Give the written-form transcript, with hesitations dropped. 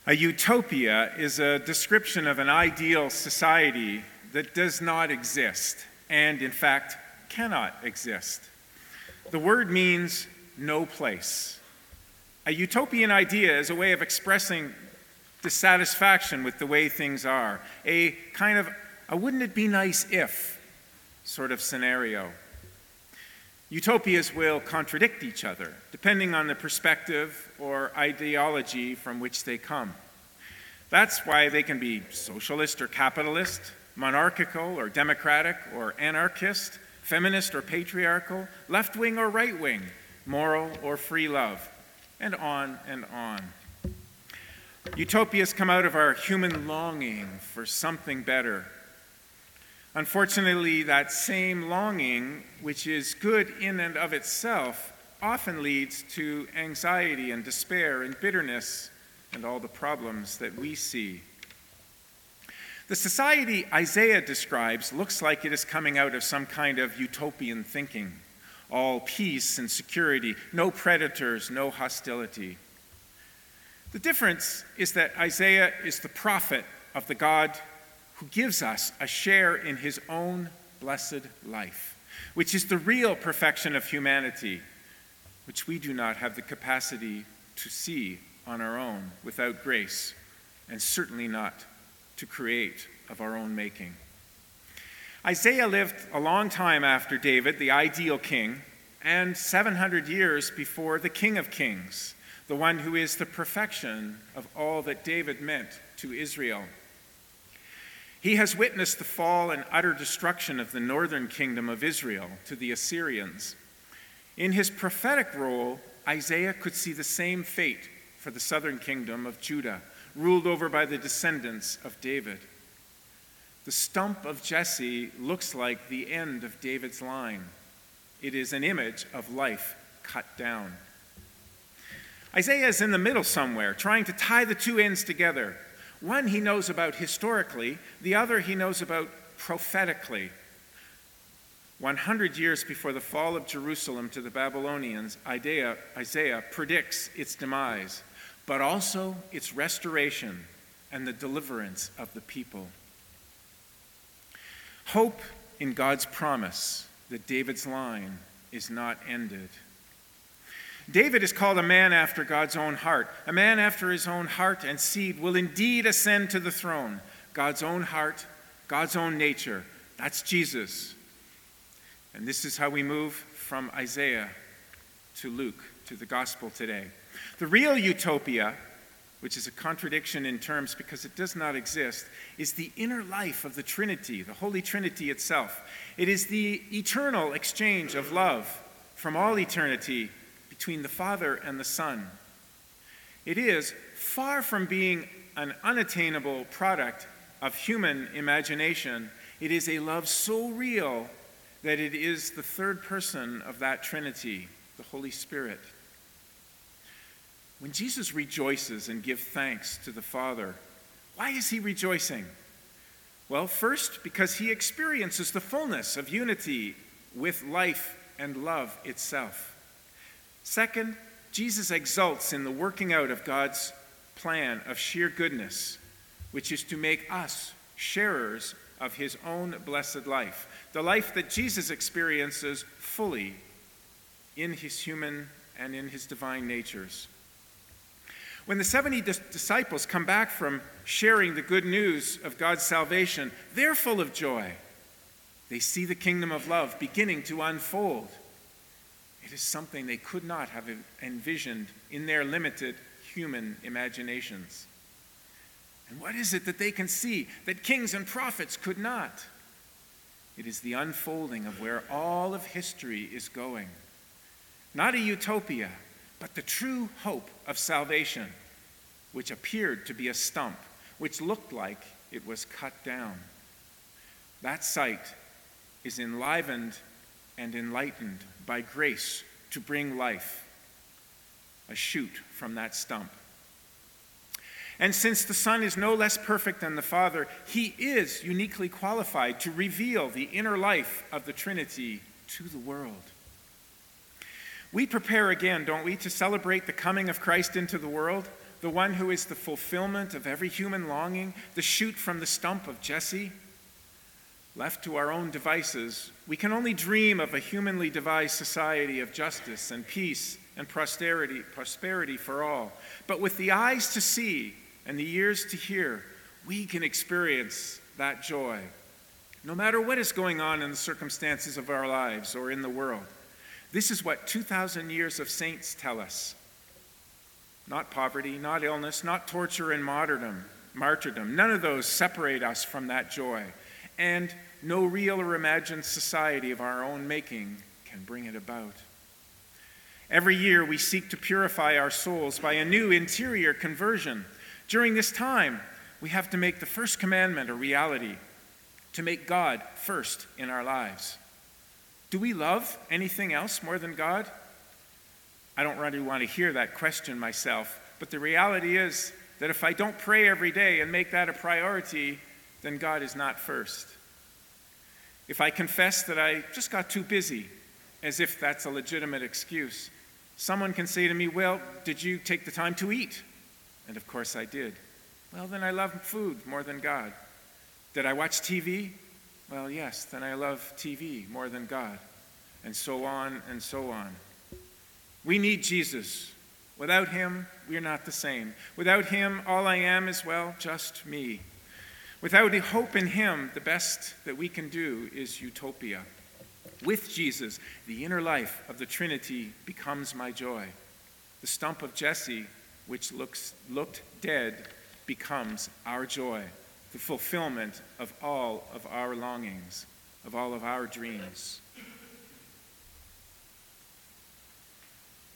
A utopia is a description of an ideal society that does not exist and, in fact, cannot exist. The word means no place. A utopian idea is a way of expressing dissatisfaction with the way things are, a kind of a wouldn't it be nice if sort of scenario. Utopias will contradict each other, depending on the perspective or ideology from which they come. That's why they can be socialist or capitalist, monarchical or democratic or anarchist, feminist or patriarchal, left-wing or right-wing, moral or free love, and on and on. Utopias come out of our human longing for something better. Unfortunately, that same longing, which is good in and of itself, often leads to anxiety and despair and bitterness and all the problems that we see. The society Isaiah describes looks like it is coming out of some kind of utopian thinking. All peace and security, no predators, no hostility. The difference is that Isaiah is the prophet of the God who gives us a share in his own blessed life, which is the real perfection of humanity, which we do not have the capacity to see on our own without grace, and certainly not to create of our own making. Isaiah lived a long time after David, the ideal king, and 700 years before the King of Kings, the one who is the perfection of all that David meant to Israel. He has witnessed the fall and utter destruction of the northern kingdom of Israel to the Assyrians. In his prophetic role, Isaiah could see the same fate for the southern kingdom of Judah, ruled over by the descendants of David. The stump of Jesse looks like the end of David's line. It is an image of life cut down. Isaiah is in the middle somewhere, trying to tie the two ends together. One he knows about historically, the other he knows about prophetically. 100 years before the fall of Jerusalem to the Babylonians, Isaiah predicts its demise, but also its restoration and the deliverance of the people. Hope in God's promise that David's line is not ended. David is called a man after God's own heart. A man after his own heart and seed will indeed ascend to the throne. God's own heart, God's own nature. That's Jesus. And this is how we move from Isaiah to Luke, to the gospel today. The real utopia, which is a contradiction in terms because it does not exist, is the inner life of the Trinity, the Holy Trinity itself. It is the eternal exchange of love from all eternity between the Father and the Son. It is far from being an unattainable product of human imagination. It is a love so real that it is the third person of that Trinity, the Holy Spirit. When Jesus rejoices and gives thanks to the Father, why is he rejoicing? Well, first, because he experiences the fullness of unity with life and love itself. Second, Jesus exults in the working out of God's plan of sheer goodness, which is to make us sharers of his own blessed life, the life that Jesus experiences fully in his human and in his divine natures. When the 70 disciples come back from sharing the good news of God's salvation, they're full of joy. They see the kingdom of love beginning to unfold. It is something they could not have envisioned in their limited human imaginations. And what is it that they can see that kings and prophets could not? It is the unfolding of where all of history is going. Not a utopia, but the true hope of salvation, which appeared to be a stump, which looked like it was cut down. That sight is enlivened and enlightened by grace to bring life, a shoot from that stump. And since the Son is no less perfect than the Father, he is uniquely qualified to reveal the inner life of the Trinity to the world. We prepare again, don't we, to celebrate the coming of Christ into the world the one who is the fulfillment of every human longing, the shoot from the stump of Jesse? Left to our own devices, we can only dream of a humanly devised society of justice and peace and prosperity for all. But with the eyes to see and the ears to hear, we can experience that joy, no matter what is going on in the circumstances of our lives or in the world. This is what 2,000 years of saints tell us. Not poverty, not illness, not torture and martyrdom. None of those separate us from that joy. And no real or imagined society of our own making can bring it about. Every year we seek to purify our souls by a new interior conversion. During this time, we have to make the first commandment a reality, to make God first in our lives. Do we love anything else more than God? I don't really want to hear that question myself, but the reality is that if I don't pray every day and make that a priority, then God is not first. If I confess that I just got too busy, as if that's a legitimate excuse, someone can say to me, well, did you take the time to eat? And of course I did. Well, then I love food more than God. Did I watch TV? Well, yes, then I love TV more than God. And so on and so on. We need Jesus. Without him, we're not the same. Without him, all I am is, well, just me. Without hope in him, the best that we can do is utopia. With Jesus, the inner life of the Trinity becomes my joy. The stump of Jesse, which looked dead, becomes our joy, the fulfillment of all of our longings, of all of our dreams.